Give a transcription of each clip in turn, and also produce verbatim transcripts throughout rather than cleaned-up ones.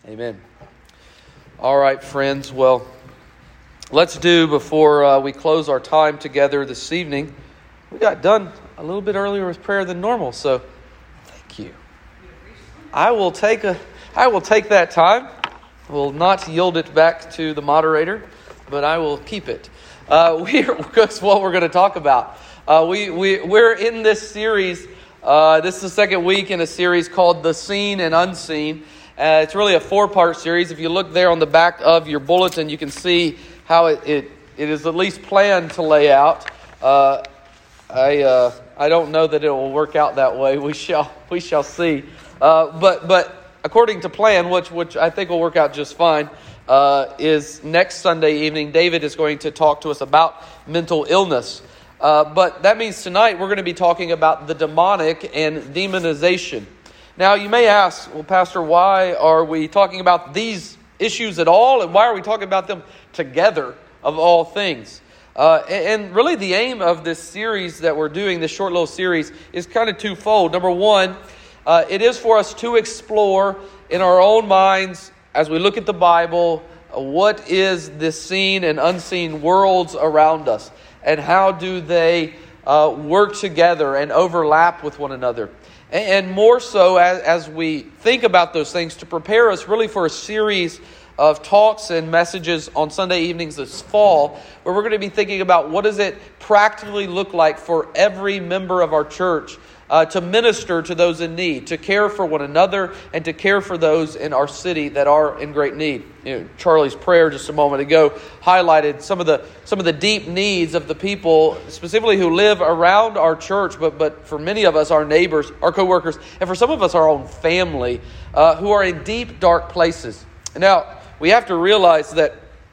Amen. All right, friends. Well, let's do, before uh, we close our time together this evening, we got done a little bit earlier with prayer than normal, so thank you. I will take a, I will take that time. Will not yield it back to the moderator, but I will keep it. Uh, we that's what we're going to talk about. Uh, we we we're in this series. Uh, this is the second week in a series called "The Seen and Unseen." Uh, it's really a four-part series. If you look there on the back of your bulletin, you can see how it it, it is at least planned to lay out. Uh, I uh, I don't know that it will work out that way. We shall we shall see. Uh, but but according to plan, which which I think will work out just fine, uh, is next Sunday evening, David is going to talk to us about mental illness. Uh, but that means tonight we're going to be talking about the demonic and demonization. Now, you may ask, well, Pastor, why are we talking about these issues at all? And why are we talking about them together, of all things? Uh, and really the aim of this series that we're doing, this short little series, is kind of twofold. Number one, uh, it is for us to explore in our own minds, as we look at the Bible, uh, what is the seen and unseen worlds around us? And how do they uh, work together and overlap with one another? And more so as, as we think about those things, to prepare us really for a series of talks and messages on Sunday evenings this fall, where we're going to be thinking about what does it practically look like for every member of our church uh, to minister to those in need, to care for one another, and to care for those in our city that are in great need. You know, Charlie's prayer just a moment ago highlighted some of the some of the deep needs of the people, specifically who live around our church, but but for many of us, our neighbors, our coworkers, and for some of us, our own family, uh, who are in deep, dark places. Now, we have to realize that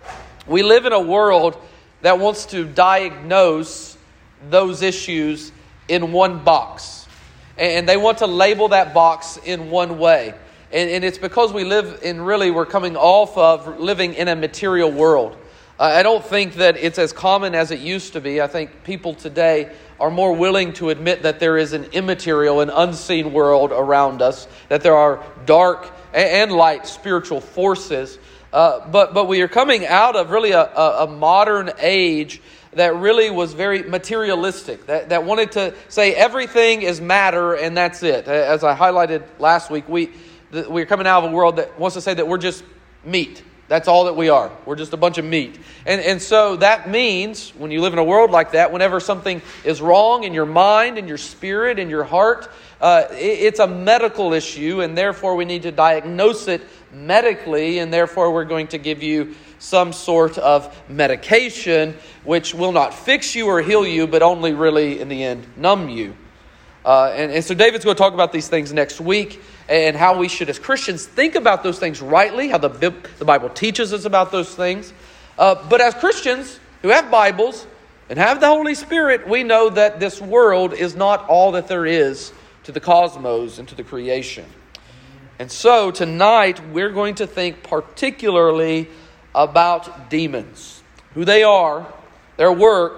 we live in a world that wants to diagnose those issues in one box. And they want to label that box in one way. And, and it's because we live in, really, we're coming off of living in a material world. Uh, I don't think that it's as common as it used to be. I think people today are more willing to admit that there is an immaterial and unseen world around us, that there are dark and light spiritual forces. Uh, but but we are coming out of really a, a, a modern age that really was very materialistic, that, that wanted to say everything is matter and that's it. As I highlighted last week, we, the, we're coming out of a world that wants to say that we're just meat. That's all that we are. We're just a bunch of meat. And, and so that means, when you live in a world like that, whenever something is wrong in your mind, in your spirit, in your heart, uh, it, it's a medical issue, and therefore we need to diagnose it medically, and therefore we're going to give you some sort of medication which will not fix you or heal you, but only really, in the end, numb you. Uh, and, and so David's going to talk about these things next week, and how we should, as Christians, think about those things rightly, how the, the Bible teaches us about those things. Uh, but as Christians who have Bibles and have the Holy Spirit, we know that this world is not all that there is to the cosmos and to the creation. And so tonight we're going to think particularly about demons, who they are, their work,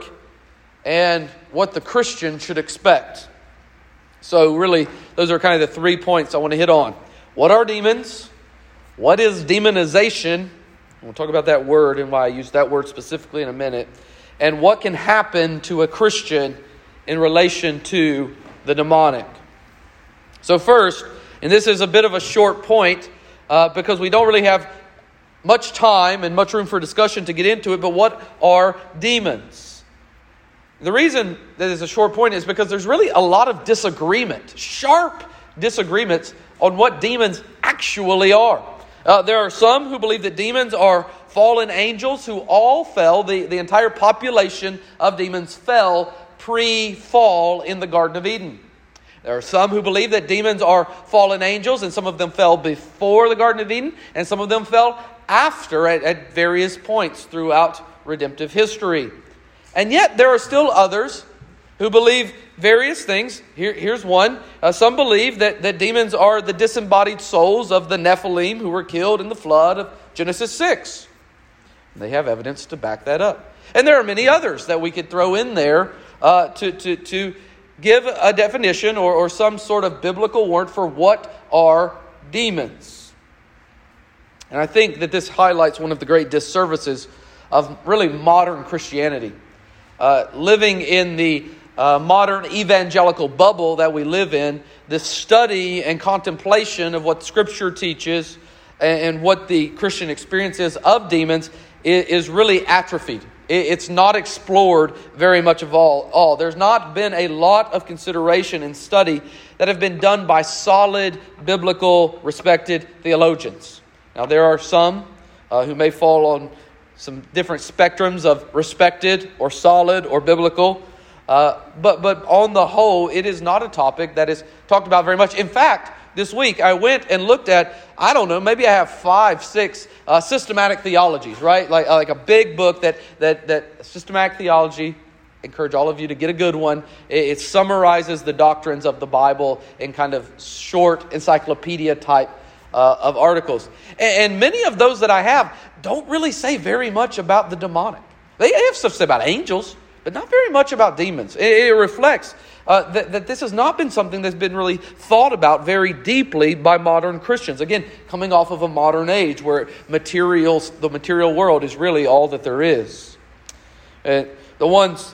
and what the Christian should expect. So really, those are kind of the three points I want to hit on. What are demons? What is demonization? We'll talk about that word and why I use that word specifically in a minute. And what can happen to a Christian in relation to the demonic. So first, and this is a bit of a short point uh, because we don't really have much time and much room for discussion to get into it, but what are demons? The reason that it's a short point is because there's really a lot of disagreement, sharp disagreements on what demons actually are. Uh, there are some who believe that demons are fallen angels who all fell, the, the entire population of demons fell pre-fall in the Garden of Eden. There are some who believe that demons are fallen angels, and some of them fell before the Garden of Eden, and some of them fell after at, at various points throughout redemptive history. And yet there are still others who believe various things. Here, here's one. Uh, some believe that, that demons are the disembodied souls of the Nephilim who were killed in the flood of Genesis six. And they have evidence to back that up. And there are many others that we could throw in there uh, to, to, to give a definition or, or some sort of biblical word for what are demons. And I think that this highlights one of the great disservices of really modern Christianity. Uh, living in the uh, modern evangelical bubble that we live in, the study and contemplation of what Scripture teaches and, and what the Christian experience is of demons is, is really atrophied. It, it's not explored very much of all, all. There's not been a lot of consideration and study that have been done by solid, biblical, respected theologians. Now, there are some uh, who may fall on some different spectrums of respected or solid or biblical. Uh, but but on the whole, it is not a topic that is talked about very much. In fact, this week I went and looked at, I don't know, maybe I have five, six uh, systematic theologies, right? Like like a big book that that that systematic theology. Encourage all of you to get a good one. It, it summarizes the doctrines of the Bible in kind of short encyclopedia type uh, of articles. And, and many of those that I have don't really say very much about the demonic. They have stuff to say about angels, but not very much about demons. It, it reflects uh, that, that this has not been something that's been really thought about very deeply by modern Christians. Again, coming off of a modern age where materials, the material world is really all that there is. And the ones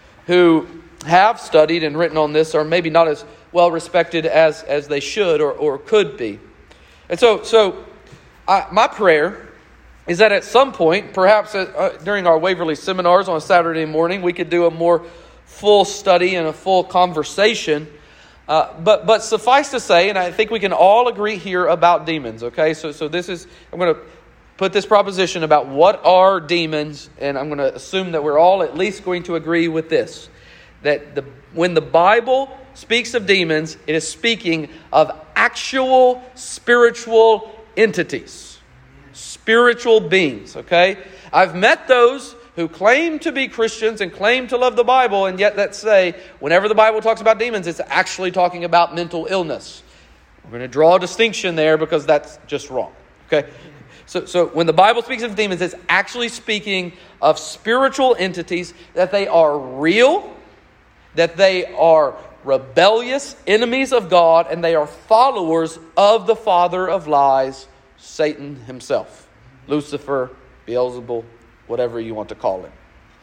who have studied and written on this are maybe not as well respected as, as they should or, or could be. And so, so I, my prayer is that at some point, perhaps uh, during our Waverly seminars on a Saturday morning, we could do a more full study and a full conversation. Uh, but but suffice to say, and I think we can all agree here about demons, okay? So so this is, I'm going to put this proposition about what are demons, and I'm going to assume that we're all at least going to agree with this. That the when the Bible speaks of demons, it is speaking of actual spiritual entities. Spiritual beings, okay? I've met those who claim to be Christians and claim to love the Bible, and yet that say, whenever the Bible talks about demons, it's actually talking about mental illness. We're going to draw a distinction there because that's just wrong, okay? So, so when the Bible speaks of demons, it's actually speaking of spiritual entities, that they are real, that they are rebellious enemies of God, and they are followers of the father of lies, Satan himself. Lucifer, Beelzebul, whatever you want to call him.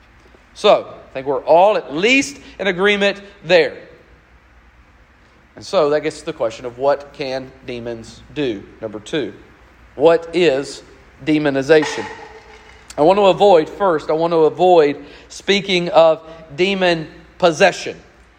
So, I think we're all at least in agreement there. And so that gets to the question of what can demons do? Number two, what is demonization? I want to avoid, first, I want to avoid speaking of demon possession.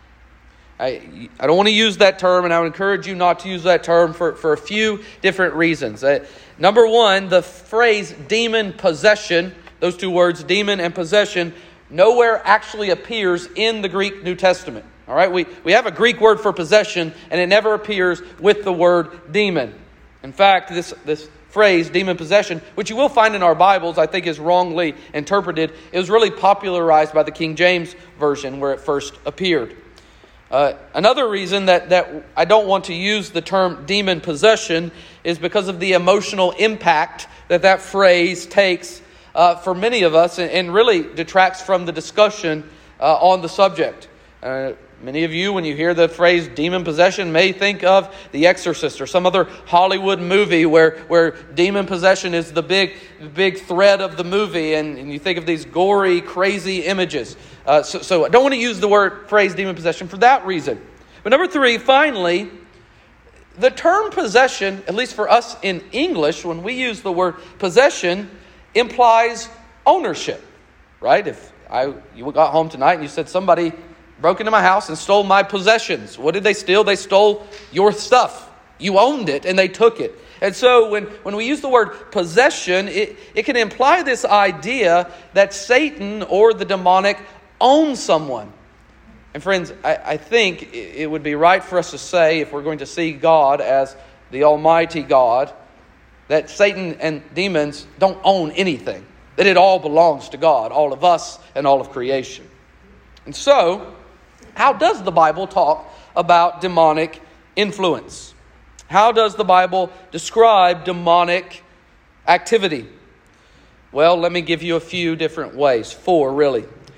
I, I don't want to use that term, and I would encourage you not to use that term for, for a few different reasons. Uh, number one, the phrase demon possession, those two words, demon and possession, nowhere actually appears in the Greek New Testament. All right, we, we have a Greek word for possession, and it never appears with the word demon. In fact, this, this phrase, demon possession, which you will find in our Bibles, I think is wrongly interpreted. It was really popularized by the King James Version where it first appeared. Uh, another reason that, that I don't want to use the term demon possession is because of the emotional impact that that phrase takes uh, for many of us, and, and really detracts from the discussion uh, on the subject. Uh, many of you, when you hear the phrase demon possession, may think of The Exorcist or some other Hollywood movie where, where demon possession is the big, big thread of the movie, and, and you think of these gory, crazy images. Uh, so, so I don't want to use the word phrase demon possession for that reason. But number three, finally, the term possession, at least for us in English, when we use the word possession, implies ownership, right? If I you got home tonight and you said somebody broke into my house and stole my possessions, what did they steal? They stole your stuff. You owned it and they took it. And so when, when we use the word possession, it, it can imply this idea that Satan or the demonic owns someone. And friends, I, I think it would be right for us to say, if we're going to see God as the Almighty God, that Satan and demons don't own anything. That it all belongs to God, all of us and all of creation. And so, how does the Bible talk about demonic influence? How does the Bible describe demonic activity? Well, let me give you a few different ways. Four, really.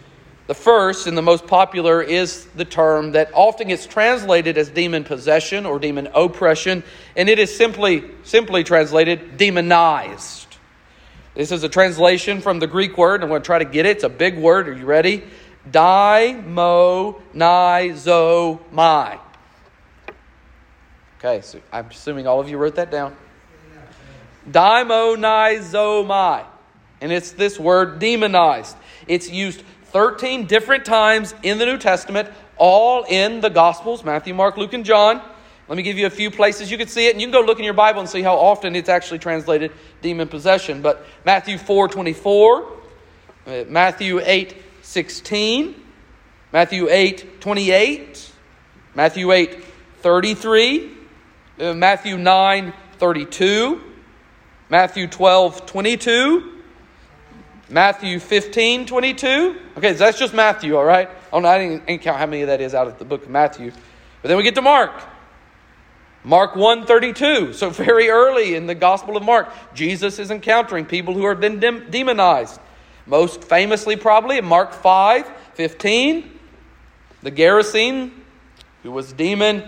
The first and the most popular is the term that often gets translated as demon possession or demon oppression, and it is simply, simply translated demonized. This is a translation from the Greek word. I'm going to try to get it. It's a big word. Are you ready? Daimonizo. Okay, so I'm assuming all of you wrote that down. Daimonizomai. And it's this word demonized. It's used thirteen different times in the New Testament, all in the Gospels, Matthew, Mark, Luke, and John. Let me give you a few places you can see it, and you can go look in your Bible and see how often it's actually translated demon possession. But Matthew four twenty-four, uh, Matthew eight sixteen, Matthew eight twenty-eight, Matthew eight thirty-three, uh, Matthew nine thirty-two, Matthew twelve twenty-two, Matthew fifteen twenty-two. Okay, so that's just Matthew, all right? Oh, no, I didn't, didn't count how many of that is out of the book of Matthew. But then we get to Mark. Mark one thirty-two. So very early in the Gospel of Mark, Jesus is encountering people who have been dem- demonized. Most famously probably in Mark five fifteen, the Gerasene who was demonized.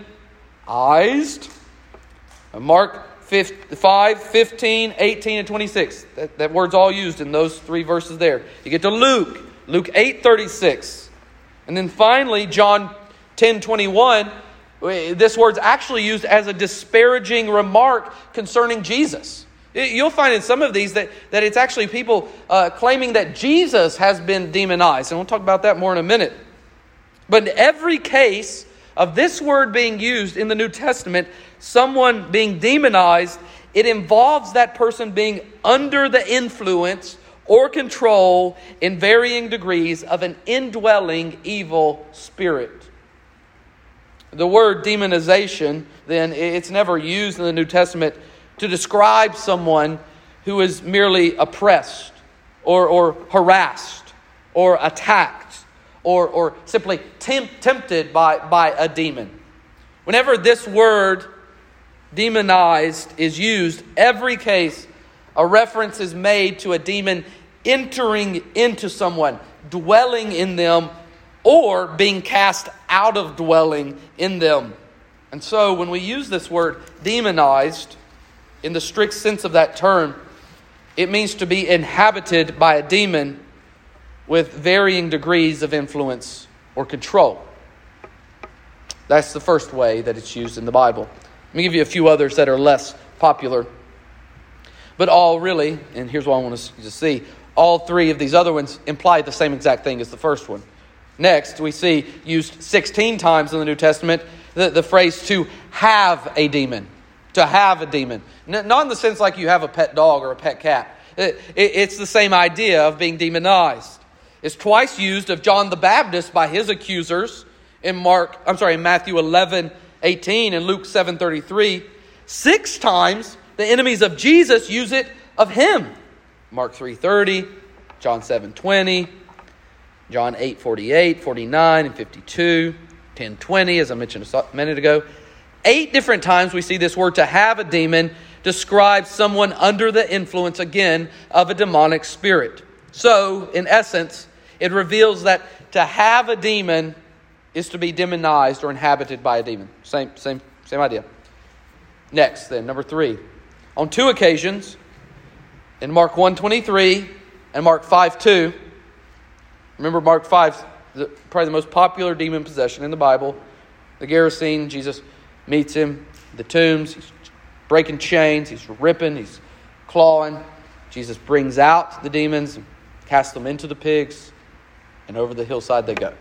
Mark five, fifteen, eighteen, and twenty-six. That, that word's all used in those three verses there. You get to Luke. Luke eight thirty-six. And then finally, John ten twenty-one. This word's actually used as a disparaging remark concerning Jesus. You'll find in some of these that, that it's actually people uh, claiming that Jesus has been demonized. And we'll talk about that more in a minute. But in every case of this word being used in the New Testament, someone being demonized, it involves that person being under the influence or control in varying degrees of an indwelling evil spirit. The word demonization, then, it's never used in the New Testament to describe someone who is merely oppressed or, or harassed or attacked or, or simply temp- tempted by, by a demon. Whenever this word demonized is used, every case a reference is made to a demon entering into someone, dwelling in them, or being cast out of dwelling in them. And so when we use this word demonized, in the strict sense of that term, it means to be inhabited by a demon with varying degrees of influence or control. That's the first way that it's used in the Bible. Let me give you a few others that are less popular. But all really, and here's what I want us to see, all three of these other ones imply the same exact thing as the first one. Next, we see used sixteen times in the New Testament the, the phrase to have a demon. To have a demon. Not in the sense like you have a pet dog or a pet cat. It, it, it's the same idea of being demonized. It's twice used of John the Baptist by his accusers in Mark, I'm sorry, in Matthew eleven eighteen and Luke seven thirty-three. Six times the enemies of Jesus use it of him. Mark three thirty, John seven twenty, John eight forty-eight, forty-nine, and fifty-two, ten twenty, as I mentioned a minute ago. Eight different times we see this word to have a demon describe someone under the influence, again, of a demonic spirit. So, in essence, it reveals that to have a demon is to be demonized or inhabited by a demon. Same, same, same idea. Next, then, number three. On two occasions, in Mark one twenty-three and Mark five two, remember Mark five, probably the most popular demon possession in the Bible. The Gerasene, Jesus meets him, the tombs, he's breaking chains, he's ripping, he's clawing. Jesus brings out the demons and casts them into the pigs, and over the hillside they go.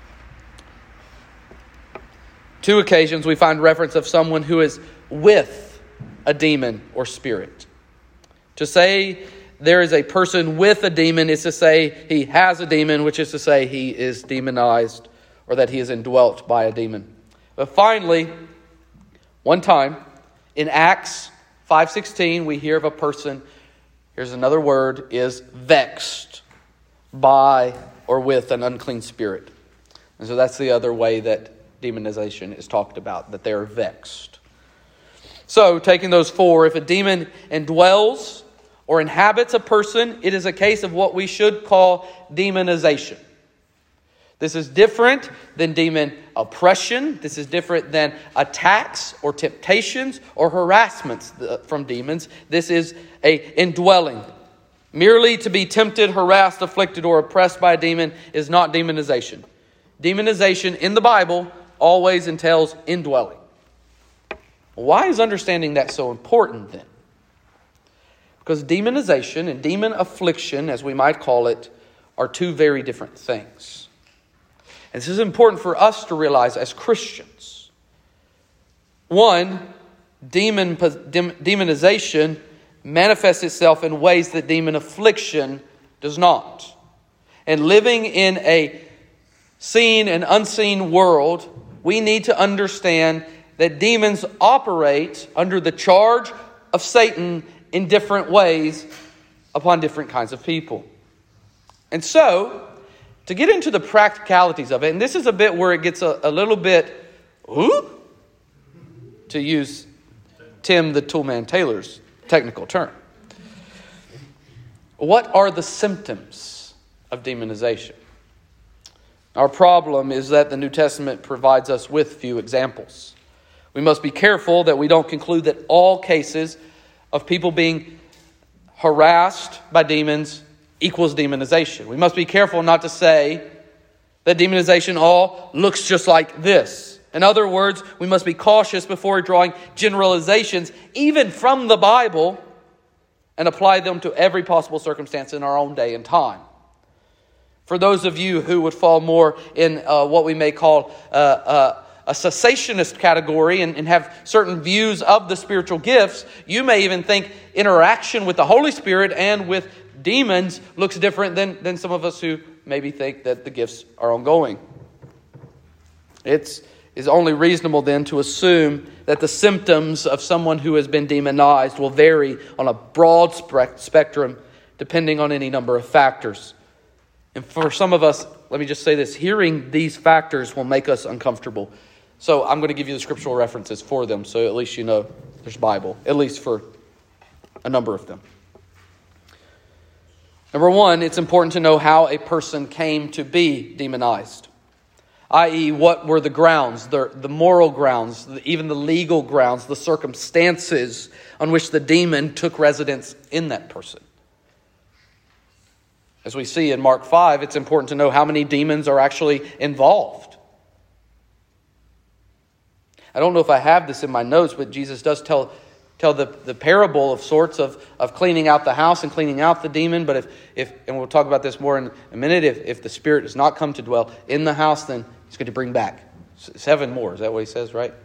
Two occasions we find reference of someone who is with a demon or spirit. To say there is a person with a demon is to say he has a demon, which is to say he is demonized or that he is indwelt by a demon. But finally, one time in Acts five sixteen, we hear of a person, here's another word, is vexed by or with an unclean spirit. And so that's the other way that demonization is talked about, that they are vexed. So, taking those four, if a demon indwells or inhabits a person, it is a case of what we should call demonization. This is different than demon oppression. This is different than attacks or temptations or harassments from demons. This is a indwelling. Merely to be tempted, harassed, afflicted, or oppressed by a demon is not demonization. Demonization in the Bible always entails indwelling. Why is understanding that so important then? Because demonization and demon affliction, as we might call it, are two very different things. And this is important for us to realize as Christians. One, demon demonization manifests itself in ways that demon affliction does not. And living in a seen and unseen world, we need to understand that demons operate under the charge of Satan in different ways upon different kinds of people. And so, to get into the practicalities of it, and this is a bit where it gets a, a little bit, ooh, to use Tim the Toolman Taylor's technical term. What are the symptoms of demonization? Our problem is that the New Testament provides us with few examples. We must be careful that we don't conclude that all cases of people being harassed by demons equals demonization. We must be careful not to say that demonization all looks just like this. In other words, we must be cautious before drawing generalizations, even from the Bible, and apply them to every possible circumstance in our own day and time. For those of you who would fall more in uh, what we may call uh, uh, a cessationist category and, and have certain views of the spiritual gifts, you may even think interaction with the Holy Spirit and with demons looks different than, than some of us who maybe think that the gifts are ongoing. It's is only reasonable then to assume that the symptoms of someone who has been demonized will vary on a broad spe- spectrum depending on any number of factors. And for some of us, let me just say this, hearing these factors will make us uncomfortable. So I'm going to give you the scriptural references for them so at least you know there's Bible, at least for a number of them. Number one, it's important to know how a person came to be demonized. that is, what were the grounds, the, the moral grounds, the, even the legal grounds, the circumstances on which the demon took residence in that person. As we see in Mark five, it's important to know how many demons are actually involved. I don't know if I have this in my notes, but Jesus does tell tell the, the parable of sorts of, of cleaning out the house and cleaning out the demon. But if, if and we'll talk about this more in a minute, if, if the spirit does not come to dwell in the house, then he's going to bring back seven more. Is that what he says, right?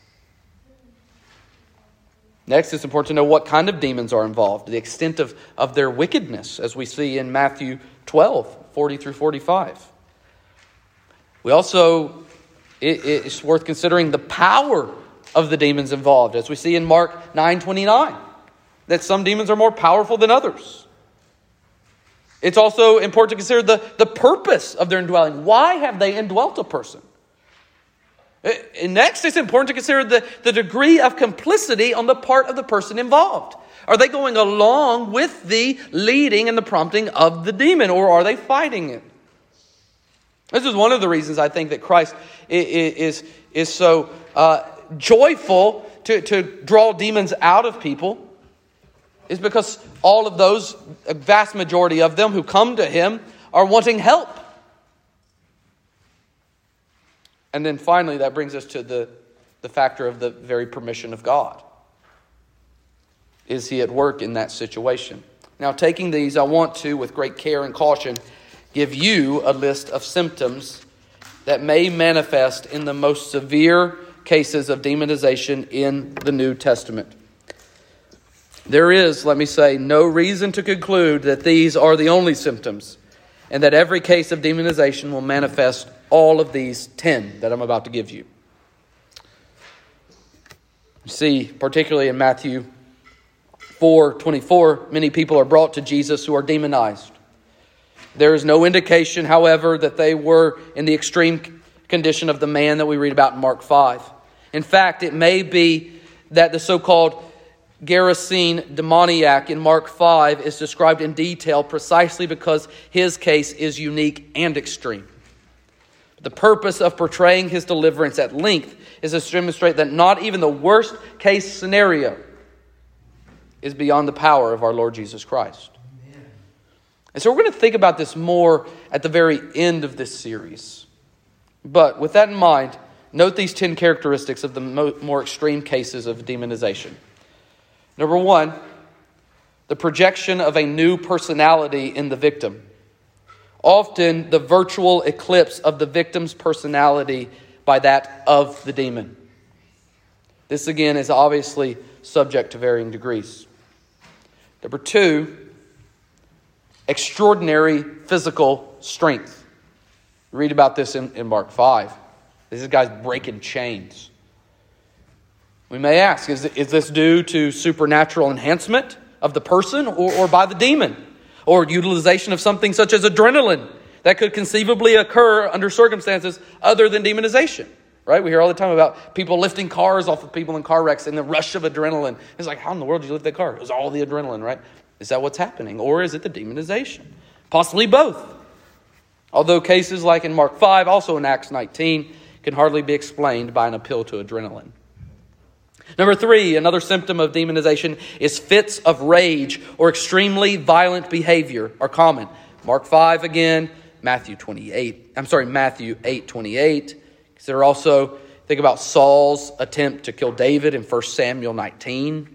Next, it's important to know what kind of demons are involved, the extent of, of their wickedness, as we see in Matthew twelve, forty through forty-five. We also, it, it's worth considering the power of the demons involved, as we see in Mark nine twenty-nine, that some demons are more powerful than others. It's also important to consider the, the purpose of their indwelling. Why have they indwelt a person? And next, it's important to consider the, the degree of complicity on the part of the person involved. Are they going along with the leading and the prompting of the demon, or are they fighting it? This is one of the reasons I think that Christ is, is, is so uh, joyful to, to draw demons out of people, is because all of those, a vast majority of them who come to him are wanting help. And then finally, that brings us to the, the factor of the very permission of God. Is he at work in that situation? Now, taking these, I want to, with great care and caution, give you a list of symptoms that may manifest in the most severe cases of demonization in the New Testament. There is, let me say, no reason to conclude that these are the only symptoms, and that every case of demonization will manifest all of these ten that I'm about to give you. You see, particularly in Matthew four twenty-four, many people are brought to Jesus who are demonized. There is no indication, however, that they were in the extreme condition of the man that we read about in Mark five. In fact, it may be that the so-called Gerasene demoniac in Mark five is described in detail precisely because his case is unique and extreme. The purpose of portraying his deliverance at length is to demonstrate that not even the worst case scenario is beyond the power of our Lord Jesus Christ. Amen. And so we're going to think about this more at the very end of this series. But with that in mind, note these ten characteristics of the mo- more extreme cases of demonization. Number one, the projection of a new personality in the victim. Often the virtual eclipse of the victim's personality by that of the demon. This again is obviously subject to varying degrees. Number two, extraordinary physical strength. Read about this in, in Mark five. This is guys breaking chains. We may ask, is, is this due to supernatural enhancement of the person or, or by the demon? Or utilization of something such as adrenaline that could conceivably occur under circumstances other than demonization? Right? We hear all the time about people lifting cars off of people in car wrecks and the rush of adrenaline. It's like, how in the world did you lift that car? It was all the adrenaline, right? Is that what's happening? Or is it the demonization? Possibly both. Although cases like in Mark five, also in Acts nineteen, can hardly be explained by an appeal to adrenaline. Number three, another symptom of demonization is fits of rage or extremely violent behavior are common. Mark five again, Matthew twenty-eight. I'm sorry, Matthew eight twenty-eight. Consider also, think about Saul's attempt to kill David in First Samuel nineteen.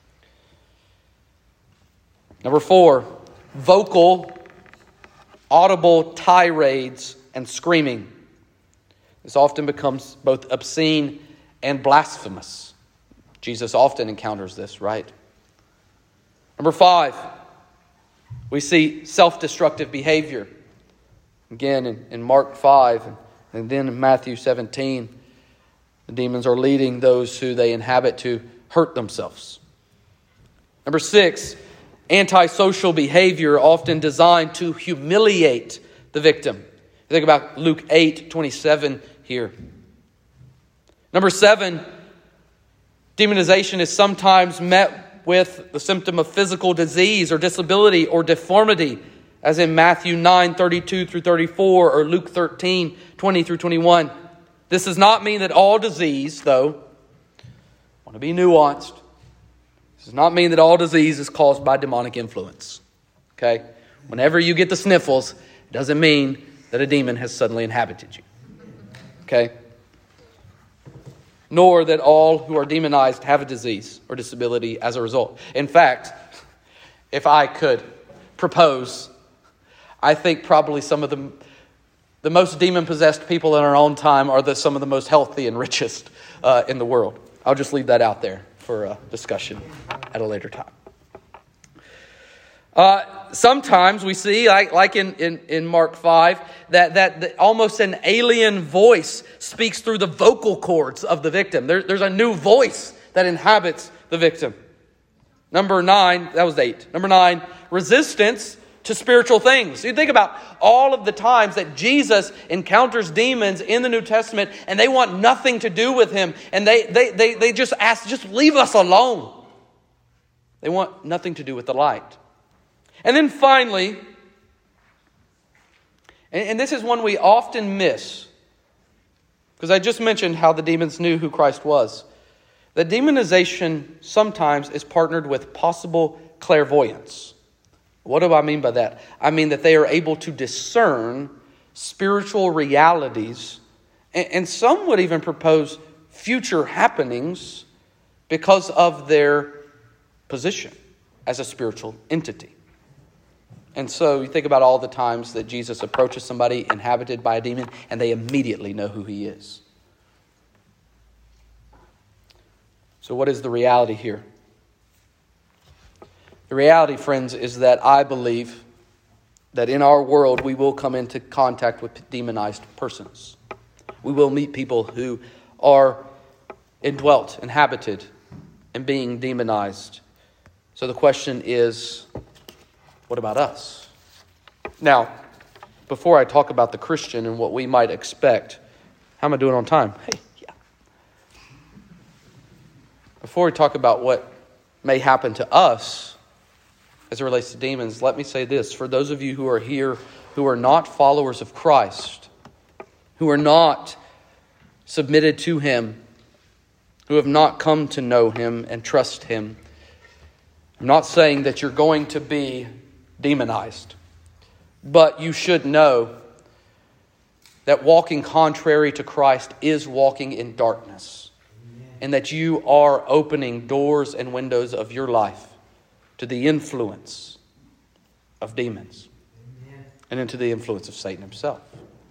Number four, vocal, audible tirades and screaming. This often becomes both obscene and blasphemous. Jesus often encounters this, right? Number five, we see self-destructive behavior. Again, in, in Mark five, and then in Matthew seventeen, the demons are leading those who they inhabit to hurt themselves. Number six, antisocial behavior often designed to humiliate the victim. Think about Luke eight twenty-seven here. Number seven, demonization is sometimes met with the symptom of physical disease or disability or deformity, as in Matthew nine thirty-two through thirty-four or Luke thirteen twenty through twenty-one. This does not mean that all disease, though, I want to be nuanced. This does not mean that all disease is caused by demonic influence. Okay? Whenever you get the sniffles, it doesn't mean that a demon has suddenly inhabited you. Okay? Nor that all who are demonized have a disease or disability as a result. In fact, if I could propose, I think probably some of the, the most demon-possessed people in our own time are the, some of the most healthy and richest uh, in the world. I'll just leave that out there for a discussion at a later time. Uh, sometimes we see, like, like in, in, in Mark five, that, that, that almost an alien voice speaks through the vocal cords of the victim. There, there's a new voice that inhabits the victim. Number nine, that was eight. Number nine, resistance to spiritual things. You think about all of the times that Jesus encounters demons in the New Testament and they want nothing to do with him. And they, they, they, they just ask, just leave us alone. They want nothing to do with the light. And then finally, and, and this is one we often miss, because I just mentioned how the demons knew who Christ was. The demonization sometimes is partnered with possible clairvoyance. What do I mean by that? I mean that they are able to discern spiritual realities, and, and some would even propose future happenings because of their position as a spiritual entity. And so you think about all the times that Jesus approaches somebody inhabited by a demon and they immediately know who he is. So what is the reality here? The reality, friends, is that I believe that in our world we will come into contact with demonized persons. We will meet people who are indwelt, inhabited, and being demonized. So the question is, what about us? Now, before I talk about the Christian and what we might expect, how am I doing on time? Hey, yeah. Before we talk about what may happen to us as it relates to demons, let me say this. For those of you who are here who are not followers of Christ, who are not submitted to Him, who have not come to know Him and trust Him. I'm not saying that you're going to be demonized, but you should know that walking contrary to Christ is walking in darkness, and that you are opening doors and windows of your life to the influence of demons and into the influence of Satan himself.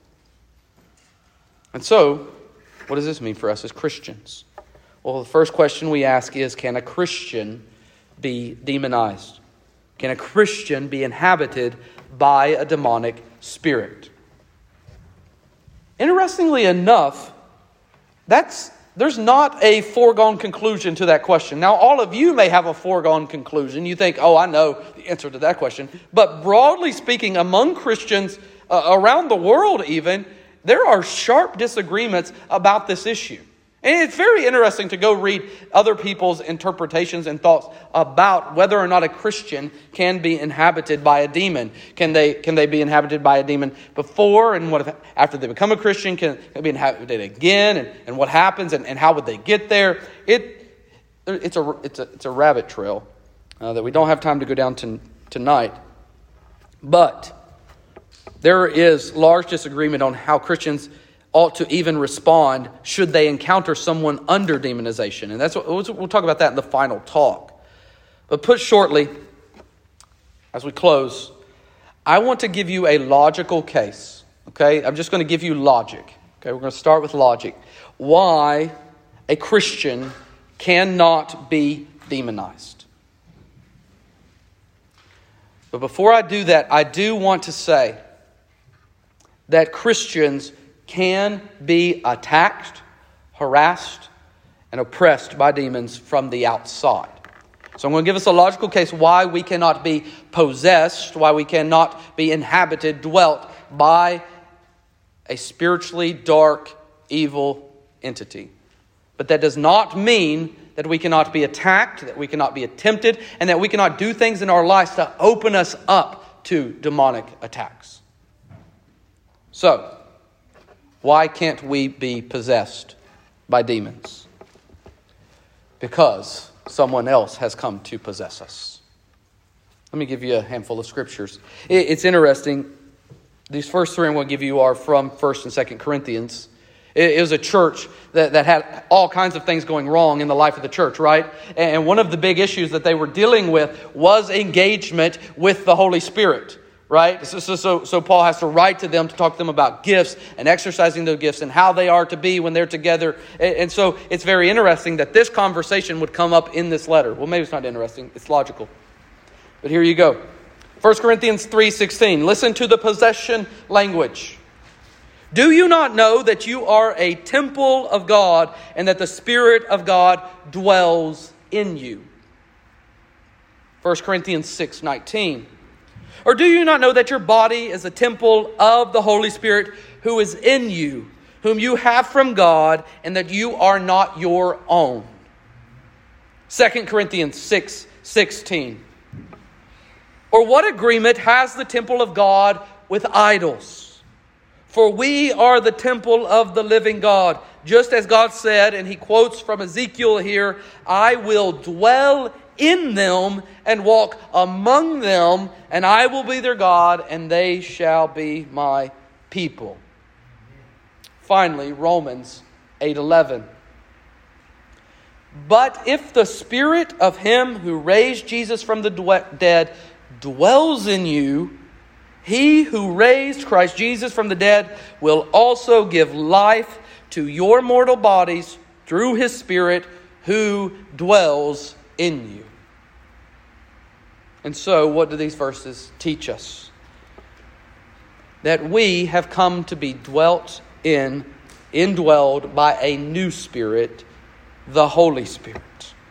And so, what does this mean for us as Christians? Well, the first question we ask is, can a Christian be demonized? Can a Christian be inhabited by a demonic spirit? Interestingly enough, that's there's not a foregone conclusion to that question. Now, all of you may have a foregone conclusion. You think, oh, I know the answer to that question. But broadly speaking, among Christians uh, around the world even, there are sharp disagreements about this issue. And it's very interesting to go read other people's interpretations and thoughts about whether or not a Christian can be inhabited by a demon. Can they can they be inhabited by a demon before, and what if after they become a Christian, can they be inhabited again, and, and what happens, and, and how would they get there? It it's a it's a it's a rabbit trail uh, that we don't have time to go down to tonight. But there is large disagreement on how Christians ought to even respond should they encounter someone under demonization. And that's what we'll talk about that in the final talk. But put shortly, as we close, I want to give you a logical case. Okay? I'm just going to give you logic. Okay, we're going to start with logic. Why a Christian cannot be demonized. But before I do that, I do want to say that Christians can be attacked, harassed, and oppressed by demons from the outside. So I'm going to give us a logical case why we cannot be possessed, why we cannot be inhabited, dwelt by a spiritually dark, evil entity. But that does not mean that we cannot be attacked, that we cannot be tempted, and that we cannot do things in our lives to open us up to demonic attacks. So, why can't we be possessed by demons? Because someone else has come to possess us. Let me give you a handful of scriptures. It's interesting. These first three I'm going to give you are from First and Second Corinthians. It was a church that, that had all kinds of things going wrong in the life of the church, right? And one of the big issues that they were dealing with was engagement with the Holy Spirit. Right? So, so, so, so Paul has to write to them to talk to them about gifts and exercising those gifts and how they are to be when they're together. And, and so it's very interesting that this conversation would come up in this letter. Well, maybe it's not interesting. It's logical. But here you go. First Corinthians three sixteen. Listen to the possession language. Do you not know that you are a temple of God and that the Spirit of God dwells in you? First Corinthians six nineteen. Or do you not know that your body is a temple of the Holy Spirit who is in you, whom you have from God, and that you are not your own? Second Corinthians six sixteen. Or what agreement has the temple of God with idols? For we are the temple of the living God. Just as God said, and he quotes from Ezekiel here, I will dwell in them and walk among them, and I will be their God, and they shall be my people. Finally, Romans eight eleven. But if the Spirit of him who raised Jesus from the dead dwells in you, he who raised Christ Jesus from the dead will also give life to your mortal bodies through his Spirit who dwells in you. And so, what do these verses teach us? That we have come to be dwelt in, indwelled by a new Spirit, the Holy Spirit.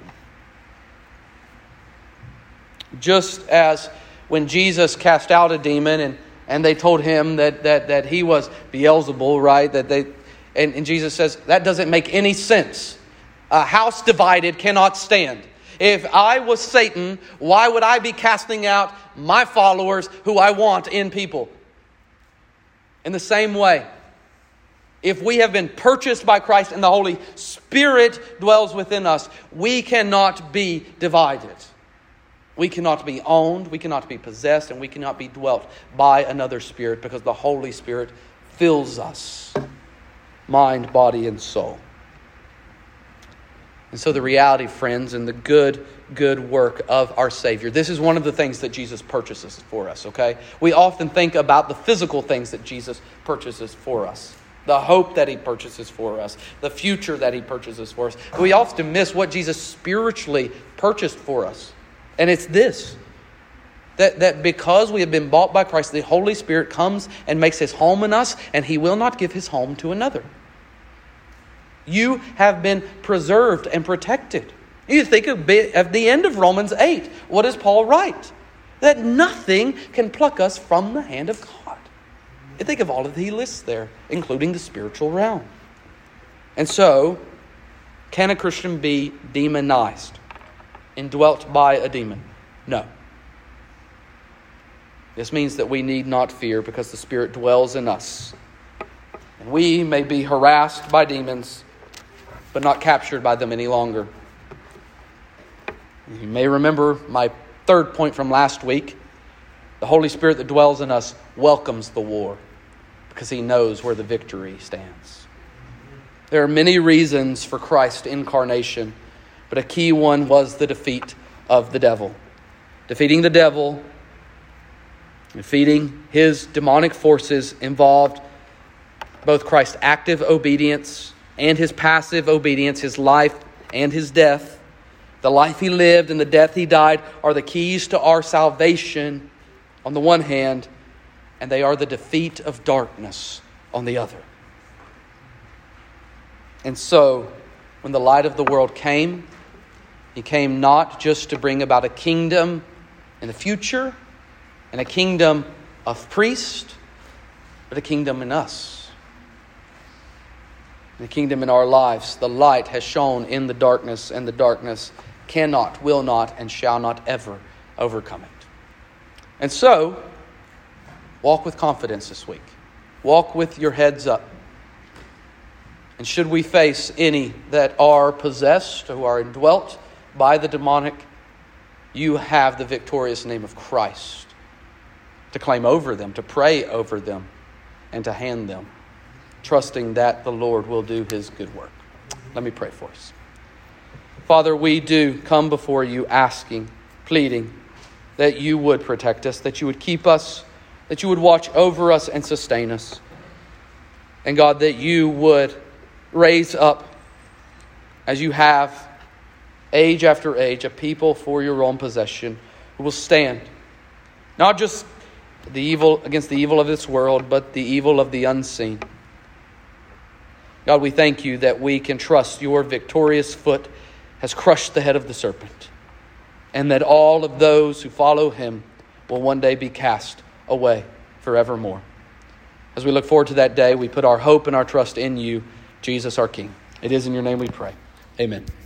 Just as when Jesus cast out a demon and, and they told him that, that, that he was Beelzebul, right? That they and, and Jesus says, that doesn't make any sense. A house divided cannot stand. If I was Satan, why would I be casting out my followers who I want in people? In the same way, if we have been purchased by Christ and the Holy Spirit dwells within us, we cannot be divided. We cannot be owned, we cannot be possessed, and we cannot be dwelt by another spirit, because the Holy Spirit fills us, mind, body, and soul. And so the reality, friends, and the good, good work of our Savior. This is one of the things that Jesus purchases for us, okay? We often think about the physical things that Jesus purchases for us. The hope that He purchases for us. The future that He purchases for us. We often miss what Jesus spiritually purchased for us. And it's this. That, that because we have been bought by Christ, the Holy Spirit comes and makes His home in us, and He will not give His home to another. You have been preserved and protected. You think of at the end of Romans eight, what does Paul write? That nothing can pluck us from the hand of God. You think of all that he lists there, including the spiritual realm. And so, can a Christian be demonized? Indwelt by a demon? No. This means that we need not fear, because the Spirit dwells in us. And we may be harassed by demons, but not captured by them any longer. You may remember my third point from last week. The Holy Spirit that dwells in us welcomes the war, because He knows where the victory stands. There are many reasons for Christ's incarnation, but a key one was the defeat of the devil. Defeating the devil, defeating his demonic forces, involved both Christ's active obedience and His passive obedience, His life and His death. The life He lived and the death He died are the keys to our salvation on the one hand, and they are the defeat of darkness on the other. And so, when the light of the world came, He came not just to bring about a kingdom in the future and a kingdom of priests, but a kingdom in us. The kingdom in our lives. The light has shone in the darkness, and the darkness cannot, will not, and shall not ever overcome it. And so, walk with confidence this week. Walk with your heads up. And should we face any that are possessed, who are indwelt by the demonic, you have the victorious name of Christ to claim over them, to pray over them, and to hand them, trusting that the Lord will do His good work. Let me pray for us. Father, we do come before You asking, pleading that You would protect us, that You would keep us, that You would watch over us and sustain us. And God, that You would raise up, as You have, age after age, a people for Your own possession who will stand, not just the evil against the evil of this world, but the evil of the unseen. God, we thank You that we can trust Your victorious foot has crushed the head of the serpent, and that all of those who follow Him will one day be cast away forevermore. As we look forward to that day, we put our hope and our trust in You, Jesus our King. It is in Your name we pray. Amen.